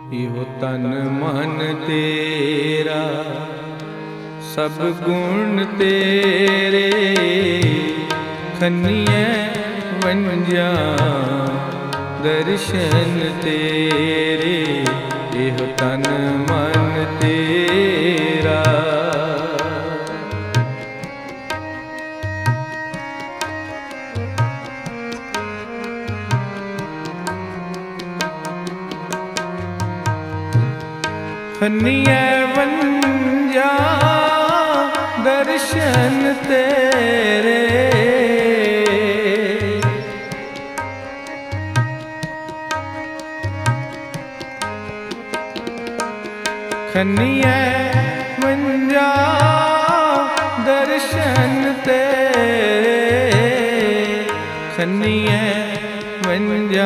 ਇਹੋ ਤਨ ਮਨ ਤੇਰਾ ਸਭ ਗੁਣ ਤੇਰੇ, ਖੰਨੀਐ ਵੰਜਾ ਦਰਸ਼ਨ ਤੇਰੇ। ਇਹੋ ਤਨ ਮਨ ਤੇਰਾ ਖੰਨੀਐ ਵੰਜਾ ਦਰਸ਼ਨ ਤੇਰੇ। ਖੰਨੀਐ ਵੰਜਾ ਦਰਸ਼ਨ ਤੇਰੇ, ਖੰਨੀਐ ਵੰਜਾ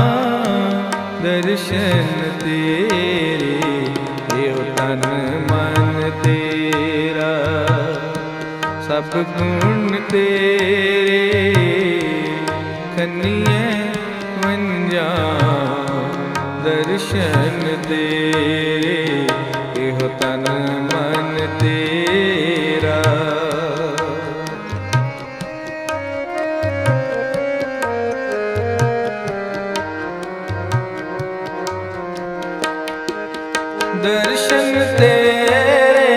ਦਰਸ਼ਨ ਤੇਰੇ। ਇਹੋ ਤਨ ਮਨ ਤੇਰਾ ਸਭ ਗੁਣ ਤੇਰੇ, ਖੰਨੀਐ ਵੰਜਾ ਦਰਸ਼ਨ ਤੇਰੇ। ਇਹੋ ਤਨ ਮਨ ਤੇਰਾ ਦਰਸ਼ਨ ਤੇਰੇ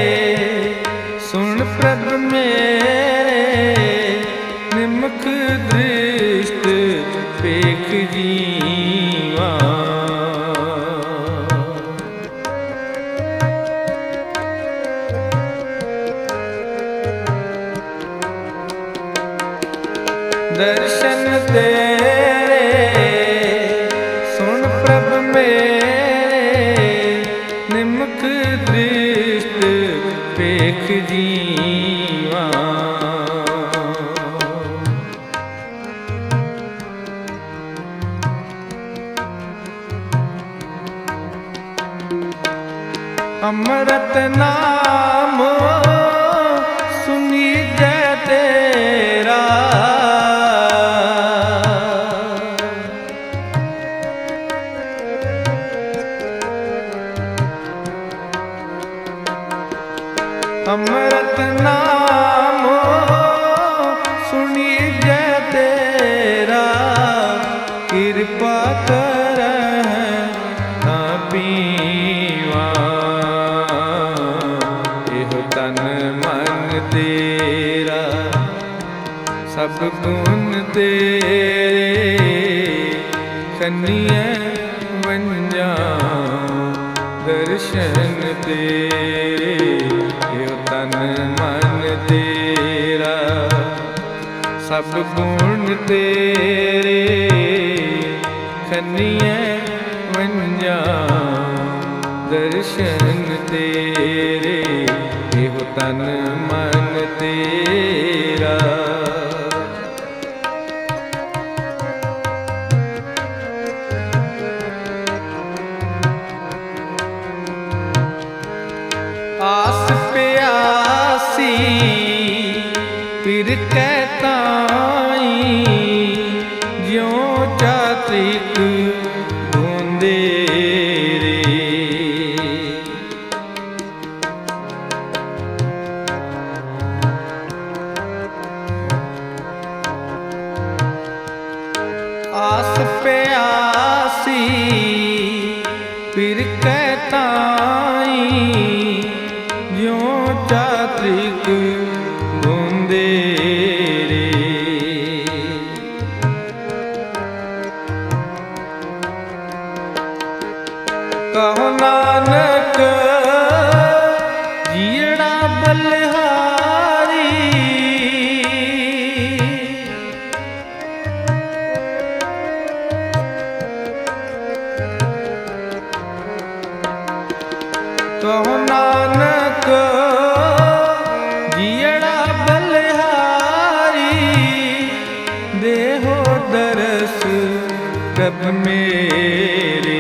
ਸੁਣ ਪ੍ਰਭ ਮੇਰੇ, ਨਿਮਖ ਦ੍ਰਿਸ਼ਟ ਵੇਖ ਜੀਵਾ। ਦਰਸ਼ਨ ਤੇਰੇ ਸੁਣ ਪ੍ਰਭ ਮੇਰੇ, ਨਿਮਖ ਦ੍ਰਿਸ਼ਟ ਵੇਖ ਜੀਵਾ। ਅੰਮ੍ਰਿਤ ਨਾਮ ਸੁਣੀਜੈ ਤੇਰਾ, ਅੰਮ੍ਰਿਤ ਨਾਮ ਸੁਣੀਜੈ ਤੇਰਾ। ਕਿਰਪਾ ਕਰਹਿ ਤਾਂ ਪੀਵਾ। ਇਹੋ ਤਨ ਮਨ ਤੇਰਾ ਸਭ ਗੁਣ ਤੇਰੇ, ਖੰਨੀਐ ਵੰਜਾ ਦਰਸ਼ਨ ਤੇਰੇ। ਇਹੋ ਤਨ ਮਨ ਤੇਰਾ ਸਭ ਗੁਣ ਤੇਰੇ, ਖੰਨੀਐ ਵੰਜਾ ਦਰਸ਼ਨ ਤੇਰੇ। ਇਹੋ ਤਨ ਮਨ ਤੇਰਾ ਆਸ ਪਿਆਸੀ ਫਿਰ ਕੈ ਤਾਈ, ਜਿਉ ਚਾਤ੍ਰਿਕ ਬੂੰਦੇ ਰੇ। ਆਸ ਪਿਆਸੀ ਫਿਰ ਕੈ ਤਾਈ, ਜਿਉ ਚਾਤ੍ਰਿਕ ਬੂੰਦੇ ਰੇ। ਕਹੋ ਨਾਨਕ ਜੀੜਾ ਬਲਿਹਾਰੀ, ਕਹੋ ਨਾਨਕ ਜੀੜਾ ਬਲਿਹਾਰੀ। ਦੇਹੋ ਦਰਸ ਪ੍ਰਭ ਮੇਰੇ,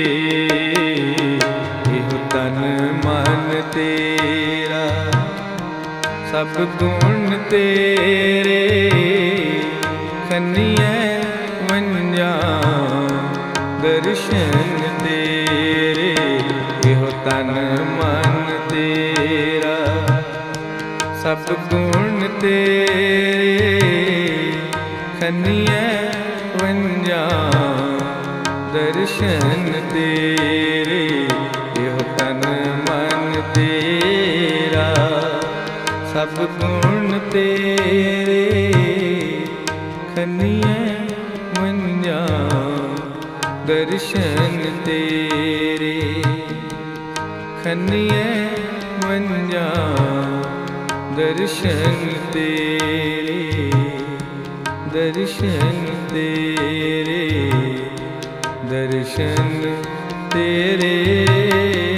ਇਹੋ ਤਨ ਮਨ ਤੇਰਾ ਸਭ ਗੁਣ ਤੇਰੇ, ਖੰਨੀਐ ਵੰਜਾ ਦਰਸ਼ਨ ਤੇਰੇ। ਤਨ ਮਨ ਤੇਰਾ, ਸਭ ਗੁਣ ਤੇਰੇ, ਖੰਨੀਏ ਵੰਜਾਂ ਦਰਸ਼ਨ ਤੇਰੇ। ਇਹੋ ਤਨ ਮਨ ਤੇਰਾ, ਸਭ ਗੁਣ ਤੇਰੇ, ਖੰਨੀਏ ਵੰਜਾਂ ਦਰਸ਼ਨ ਤੇਰੇ। ਖੰਨੀਏ ਵੰਜਾਂ ਦਰਸ਼ਨ ਤੇਰੇ, ਦਰਸ਼ਨ ਤੇਰੇ, ਦਰਸ਼ਨ ਤੇਰੇ।